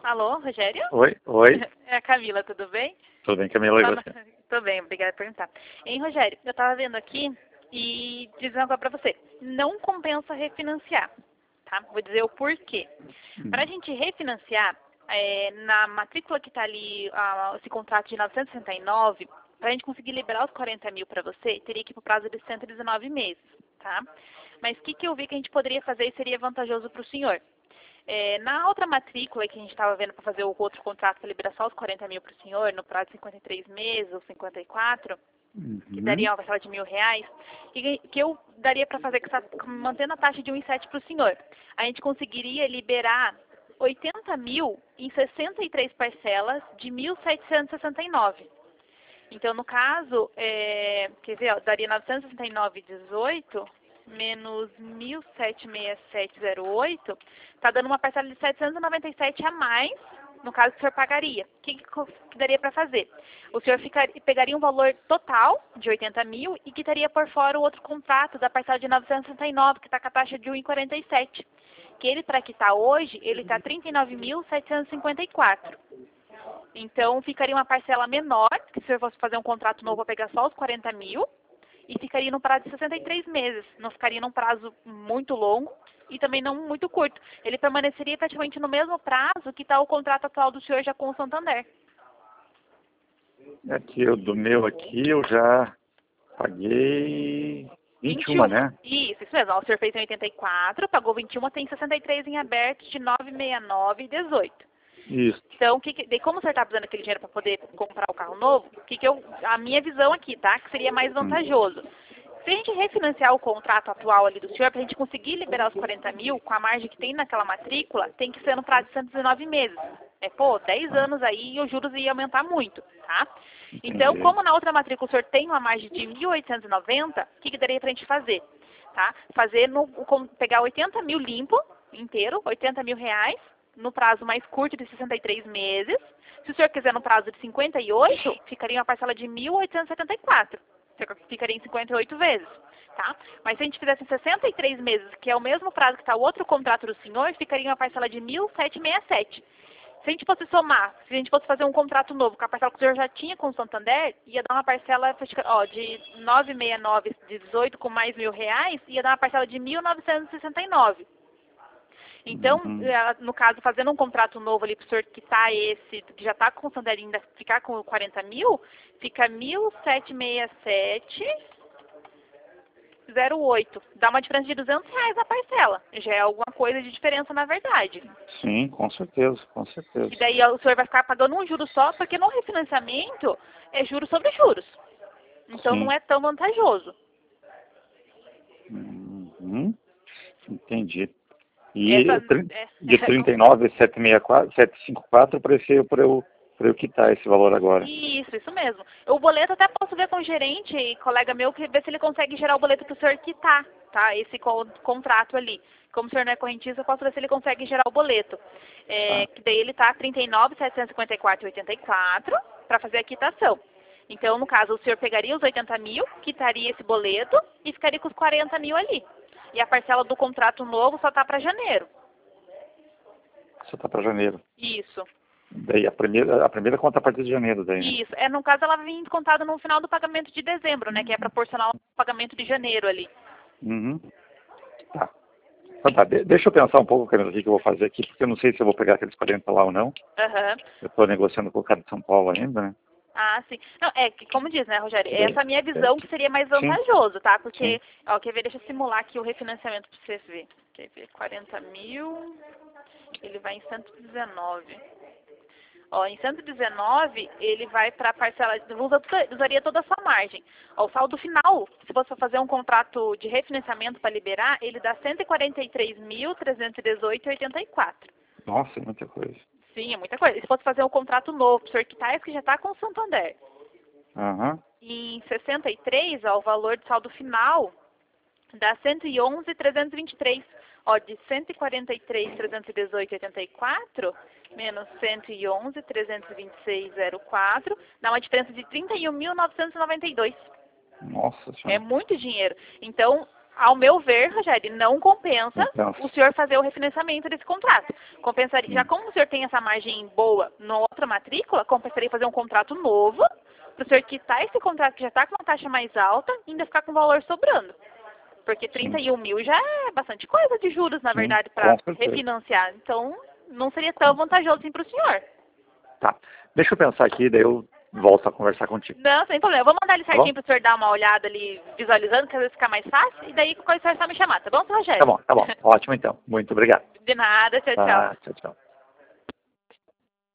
Alô, Rogério? Oi, oi. É a Camila, tudo bem? Tudo bem, Camila, e você? Tô bem, obrigada por perguntar. Hein, Rogério, eu tava vendo aqui e dizer uma coisa pra você. Não compensa refinanciar, tá? Vou dizer o porquê. Pra gente refinanciar, na matrícula que tá ali, esse contrato de 969, pra gente conseguir liberar os 40 mil pra você, teria que ir pro prazo de 119 meses, tá? Mas o que eu vi que a gente poderia fazer e seria vantajoso pro senhor? Na outra matrícula que a gente estava vendo para fazer o outro contrato para liberar só os 40 mil para o senhor, no prazo de 53 meses ou 54, que daria uma parcela de R$ 1.000, que eu daria para fazer mantendo a taxa de 1,7 para o senhor. A gente conseguiria liberar 80 mil em 63 parcelas de 1.769. Então, no caso, quer ver, ó, daria 969,18 menos 1.767,08, tá dando uma parcela de 797 a mais, no caso que o senhor pagaria. O que daria para fazer? O senhor pegaria um valor total de 80 mil e quitaria por fora o outro contrato da parcela de 969, que está com a taxa de 1,47. Que ele, para quitar hoje, ele está 39.754. Então, ficaria uma parcela menor, que se eu fosse fazer um contrato novo, eu pegar só os 40 mil, e ficaria num prazo de 63 meses. Não ficaria num prazo muito longo e também não muito curto. Ele permaneceria praticamente no mesmo prazo que está o contrato atual do senhor já com o Santander. Aqui, do meu aqui, eu já paguei 21, né? Isso mesmo. O senhor fez em 84, pagou 21, tem 63 em aberto de 969 e 18. Isso. Então, como o senhor está precisando daquele dinheiro para poder comprar o carro novo, a minha visão aqui, tá? Que seria mais vantajoso. Se a gente refinanciar o contrato atual ali do senhor, para a gente conseguir liberar os 40 mil, com a margem que tem naquela matrícula, tem que ser no prazo de 119 meses. 10 anos aí e os juros iam aumentar muito, tá? Então, como na outra matrícula o senhor tem uma margem de 1.890, o que daria para a gente fazer? Tá? Pegar 80 mil limpo, inteiro, 80 mil reais, no prazo mais curto de 63 meses. Se o senhor quiser no prazo de 58, ficaria uma parcela de 1.874. Ficaria em 58 vezes, tá? Mas se a gente fizesse em 63 meses, que é o mesmo prazo que está o outro contrato do senhor, ficaria uma parcela de 1.767. Se a gente fosse somar, se a gente fosse fazer um contrato novo com a parcela que o senhor já tinha com o Santander, ia dar uma parcela de 969 de 18 com mais R$ 1.000, ia dar uma parcela de 1.969. Então, no caso, fazendo um contrato novo ali para o senhor quitar esse, que já está com o Santander ainda ficar com 40 mil, fica 1.767,08. Dá uma diferença de R$ 200 na parcela. Já é alguma coisa de diferença, na verdade. Sim, com certeza, com certeza. E daí o senhor vai ficar pagando um juro só, porque no refinanciamento é juros sobre juros. Então, não é tão vantajoso. Entendi. E de 39,754 para eu quitar esse valor agora. Isso mesmo. O boleto até posso ver com o gerente e colega meu, que ver se ele consegue gerar o boleto para o senhor quitar, tá? Esse contrato ali. Como o senhor não é correntista, eu posso ver se ele consegue gerar o boleto. Que daí ele tá 39.754,84 para fazer a quitação. Então, no caso, o senhor pegaria os 80 mil, quitaria esse boleto e ficaria com os 40 mil ali. E a parcela do contrato novo só tá para janeiro. Só tá para janeiro. Isso. Daí a primeira conta a partir de janeiro daí, né? Isso. No caso, ela vem descontada no final do pagamento de dezembro, né? Que é proporcional ao pagamento de janeiro ali. Tá. Então tá, deixa eu pensar um pouco, Camila, o que eu vou fazer aqui, porque eu não sei se eu vou pegar aqueles 40 lá ou não. Eu estou negociando com o cara de São Paulo ainda, né? Ah, sim. Não, que como diz, né, Rogério? Essa é a minha visão que seria mais vantajoso, tá? Porque, quer ver, deixa eu simular aqui o refinanciamento para você ver. Quer ver, 40 mil, ele vai em 119. Em 119, ele vai para a parcela, usaria toda a sua margem. O saldo final, se você fazer um contrato de refinanciamento para liberar, ele dá 143.318,84. Nossa, é muita coisa. Sim, é muita coisa. E se fosse fazer um contrato novo, para o senhor quitar, esse que já está com o Santander. Em 63, o valor de saldo final dá 111.323. De 143.318,84 menos 111.326,04 dá uma diferença de 31.992. Nossa Senhora. É muito dinheiro. Então, Ao meu ver, Rogério, não compensa o senhor fazer o refinanciamento desse contrato. Compensaria, já como o senhor tem essa margem boa na outra matrícula, compensaria fazer um contrato novo, para o senhor quitar esse contrato que já está com uma taxa mais alta e ainda ficar com o valor sobrando. Porque 31 mil já é bastante coisa de juros, na verdade, para refinanciar. Então, não seria tão vantajoso assim para o senhor. Tá. Deixa eu pensar aqui, daí eu volto a conversar contigo. Não, sem problema. Eu vou mandar ele certinho para o senhor dar uma olhada ali, visualizando, que às vezes fica mais fácil. E daí, qualquer coisa, o senhor só me chamar, tá bom, Rogério? Tá bom. Ótimo, então. Muito obrigado. De nada. Tchau, tchau. Tchau, tchau.